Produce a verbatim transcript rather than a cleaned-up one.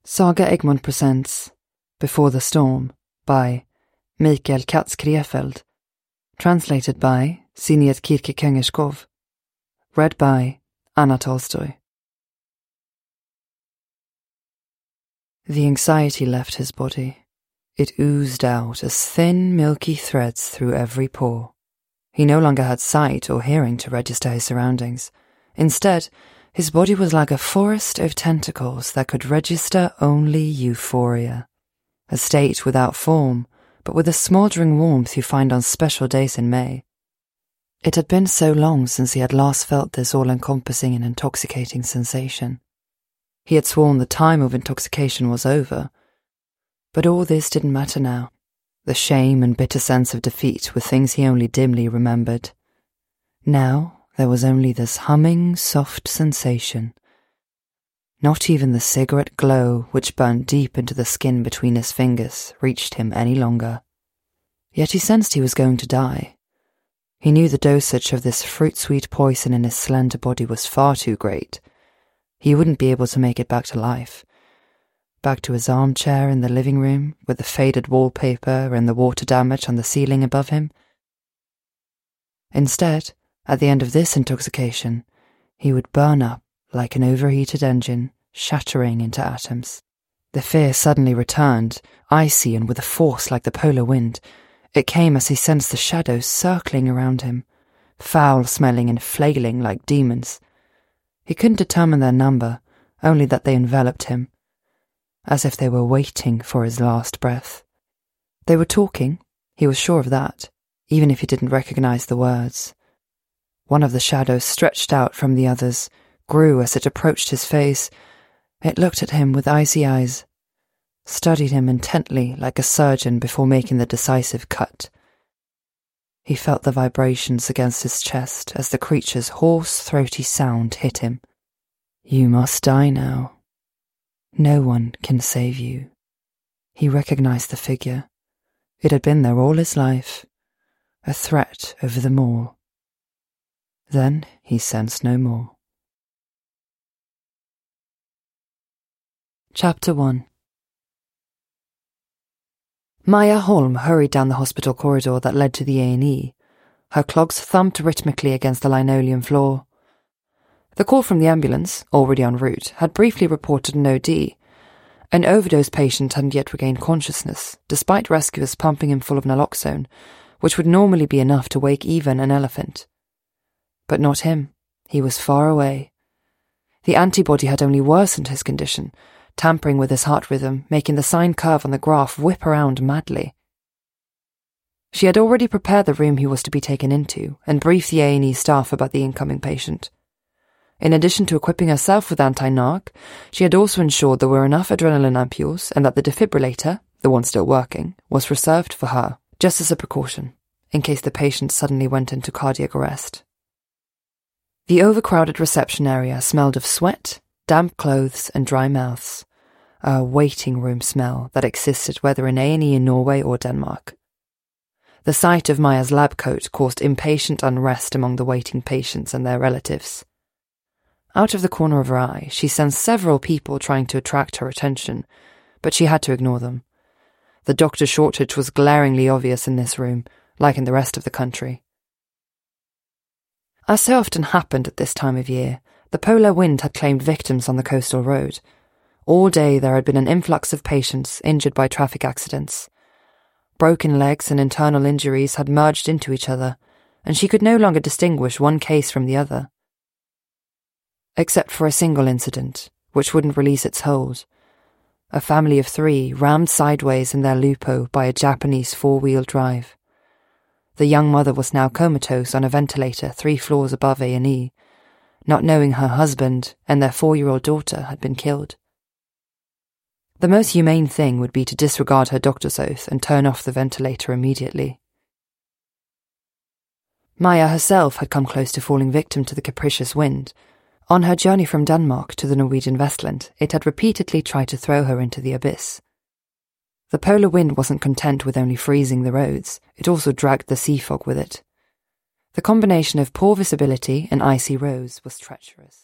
Saga Egmont presents Before the Storm by Mikael Katz-Krefeld, translated by Sinead Kirke-Köngerskov, read by Anna Tolstoy. The anxiety left his body. It oozed out as thin, milky threads through every pore. He no longer had sight or hearing to register his surroundings. Instead, his body was like a forest of tentacles that could register only euphoria, a state without form, but with a smouldering warmth you find on special days in May. It had been so long since he had last felt this all-encompassing and intoxicating sensation. He had sworn the time of intoxication was over, but all this didn't matter now. The shame and bitter sense of defeat were things he only dimly remembered. Now, there was only this humming, soft sensation. Not even the cigarette glow, which burned deep into the skin between his fingers, reached him any longer. Yet he sensed he was going to die. He knew the dosage of this fruit-sweet poison in his slender body was far too great. He wouldn't be able to make it back to life. Back to his armchair in the living room, with the faded wallpaper and the water damage on the ceiling above him. Instead, at the end of this intoxication, he would burn up like an overheated engine, shattering into atoms. The fear suddenly returned, icy and with a force like the polar wind. It came as he sensed the shadows circling around him, foul-smelling and flailing like demons. He couldn't determine their number, only that they enveloped him, as if they were waiting for his last breath. They were talking, he was sure of that, even if he didn't recognize the words. One of the shadows stretched out from the others, grew as it approached his face. It looked at him with icy eyes, studied him intently like a surgeon before making the decisive cut. He felt the vibrations against his chest as the creature's hoarse, throaty sound hit him. "You must die now. No one can save you." He recognized the figure. It had been there all his life, a threat over them all. Then he sensed no more. Chapter one. Maya Holm hurried down the hospital corridor that led to the A and E. Her clogs thumped rhythmically against the linoleum floor. The call from the ambulance, already en route, had briefly reported an O D. An overdose patient hadn't yet regained consciousness, despite rescuers pumping him full of naloxone, which would normally be enough to wake even an elephant. But not him. He was far away. The antibody had only worsened his condition, tampering with his heart rhythm, making the sine curve on the graph whip around madly. She had already prepared the room he was to be taken into and briefed the A and E staff about the incoming patient. In addition to equipping herself with anti-narc, she had also ensured there were enough adrenaline ampules and that the defibrillator, the one still working, was reserved for her, just as a precaution, in case the patient suddenly went into cardiac arrest. The overcrowded reception area smelled of sweat, damp clothes and dry mouths, a waiting room smell that existed whether in A and E in Norway or Denmark. The sight of Maya's lab coat caused impatient unrest among the waiting patients and their relatives. Out of the corner of her eye, she sensed several people trying to attract her attention, but she had to ignore them. The doctor shortage was glaringly obvious in this room, like in the rest of the country. As so often happened at this time of year, the polar wind had claimed victims on the coastal road. All day there had been an influx of patients injured by traffic accidents. Broken legs and internal injuries had merged into each other, and she could no longer distinguish one case from the other. Except for a single incident, which wouldn't release its hold. A family of three rammed sideways in their Lupo by a Japanese four-wheel drive. The young mother was now comatose on a ventilator three floors above A and E, not knowing her husband and their four-year-old daughter had been killed. The most humane thing would be to disregard her doctor's oath and turn off the ventilator immediately. Maya herself had come close to falling victim to the capricious wind. On her journey from Denmark to the Norwegian Vestland, it had repeatedly tried to throw her into the abyss. The polar wind wasn't content with only freezing the roads, it also dragged the sea fog with it. The combination of poor visibility and icy roads was treacherous.